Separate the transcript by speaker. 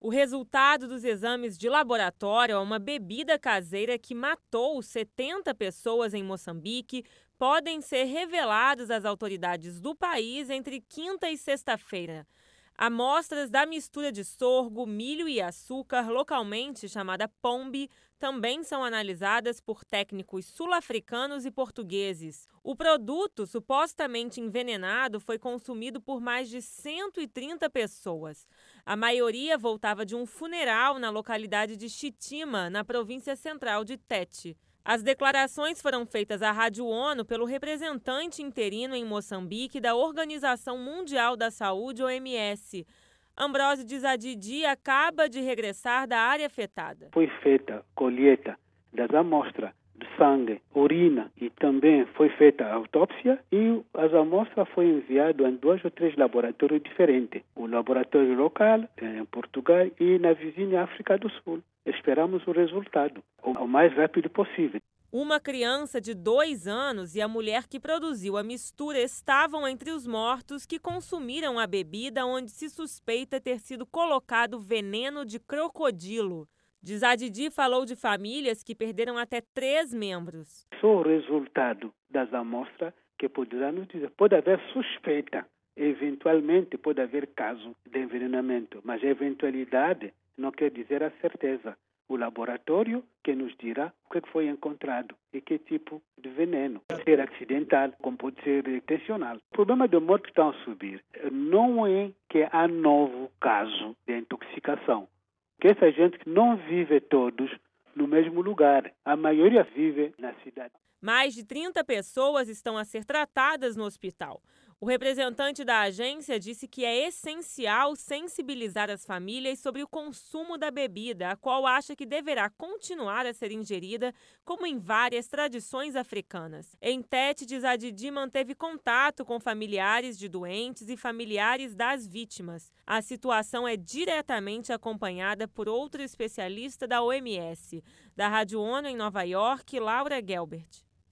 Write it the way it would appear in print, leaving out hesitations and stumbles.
Speaker 1: O resultado dos exames de laboratório a uma bebida caseira que matou 70 pessoas em Moçambique podem ser revelados às autoridades do país entre quinta e sexta-feira. Amostras da mistura de sorgo, milho e açúcar, localmente chamada pombe, também são analisadas por técnicos sul-africanos e portugueses. O produto, supostamente envenenado, foi consumido por mais de 130 pessoas. A maioria voltava de um funeral na localidade de Chitima, na província central de Tete. As declarações foram feitas à Rádio ONU pelo representante interino em Moçambique da Organização Mundial da Saúde, OMS. Ambrósio Dizadidi acaba de regressar da área afetada.
Speaker 2: Foi feita colheita das amostras de sangue, urina e também foi feita a autópsia e as amostras foram enviadas em 2 ou 3 laboratórios diferentes. O laboratório local em Portugal e na vizinha África do Sul. Esperamos o resultado o mais rápido possível.
Speaker 1: Uma criança de 2 anos e a mulher que produziu a mistura estavam entre os mortos que consumiram a bebida onde se suspeita ter sido colocado veneno de crocodilo. Dizadidi falou de famílias que perderam até 3 membros.
Speaker 2: Só o resultado das amostras que poderá nos dizer. Pode haver suspeita, eventualmente pode haver caso de envenenamento, mas a eventualidade não quer dizer a certeza. O laboratório que nos dirá o que foi encontrado e que tipo de veneno. Pode ser acidental, como pode ser intencional. O problema de morte que está a subir não é que há novo caso de intoxicação. Que essa gente não vive todos no mesmo lugar. A maioria vive na cidade.
Speaker 1: Mais de 30 pessoas estão a ser tratadas no hospital. O representante da agência disse que é essencial sensibilizar as famílias sobre o consumo da bebida, a qual acha que deverá continuar a ser ingerida, como em várias tradições africanas. Em Tete, Dizadidi manteve contato com familiares de doentes e familiares das vítimas. A situação é diretamente acompanhada por outro especialista da OMS. Da Rádio ONU em Nova York, Laura Gelbert.